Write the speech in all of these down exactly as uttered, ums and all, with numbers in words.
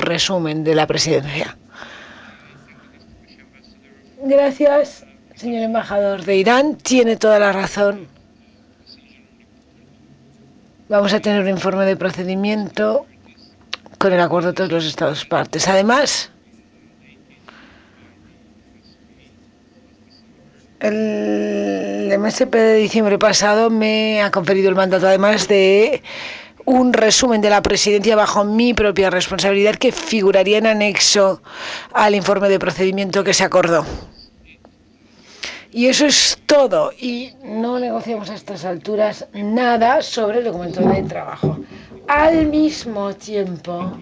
resumen de la presidencia. Gracias, señor embajador de Irán. Tiene toda la razón. Vamos a tener un informe de procedimiento con el acuerdo de todos los Estados partes. Además, el M S P de diciembre pasado me ha conferido el mandato, además de un resumen de la presidencia bajo mi propia responsabilidad, que figuraría en anexo al informe de procedimiento que se acordó. Y eso es todo. Y no negociamos a estas alturas nada sobre el documento de trabajo. Al mismo tiempo,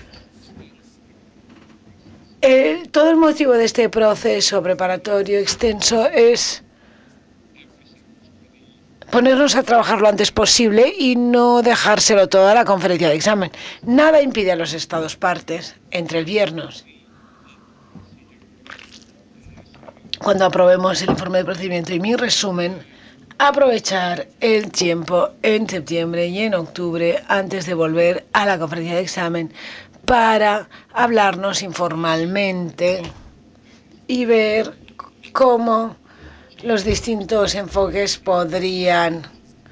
el, todo el motivo de este proceso preparatorio extenso es ponernos a trabajar lo antes posible y no dejárselo todo a la conferencia de examen. Nada impide a los Estados partes, entre el viernes, cuando aprobemos el informe de procedimiento y mi resumen, aprovechar el tiempo en septiembre y en octubre antes de volver a la conferencia de examen para hablarnos informalmente y ver cómo los distintos enfoques podrían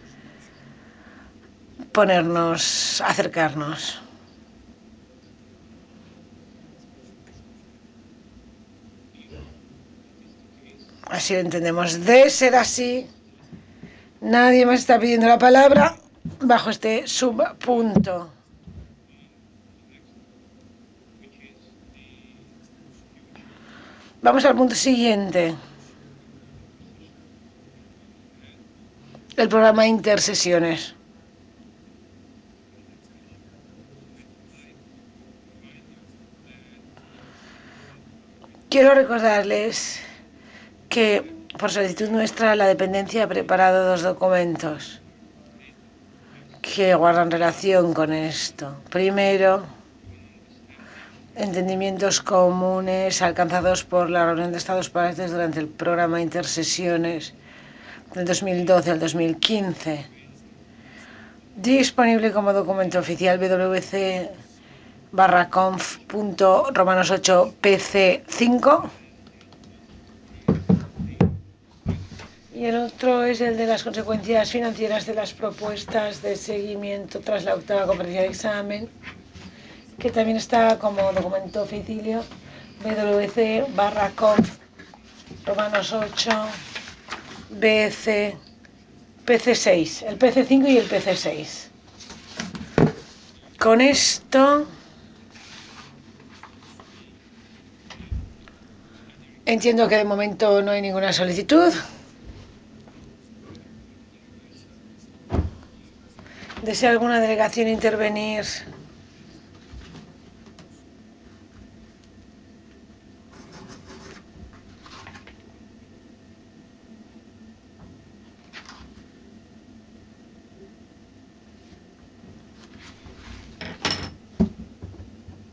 ponernos, acercarnos. Así lo entendemos. De ser así, nadie más está pidiendo la palabra bajo este subpunto. Vamos al punto siguiente. El programa Intersesiones. Quiero recordarles que, por solicitud nuestra, la dependencia ha preparado dos documentos que guardan relación con esto. Primero, entendimientos comunes alcanzados por la reunión de Estados partes durante el programa Intersesiones del dos mil doce al dos mil quince. Disponible como documento oficial W C barra conf punto romanos ocho P C cinco. Y el otro es el de las consecuencias financieras de las propuestas de seguimiento tras la octava conferencia de examen, que también está como documento oficial W C barra conf romanos ocho B C P C seis, el P C cinco y el P C seis. Con esto entiendo que de momento no hay ninguna solicitud. ¿Desea alguna delegación intervenir?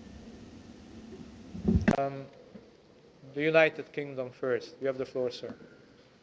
Um, the United Kingdom first. You have the floor, sir.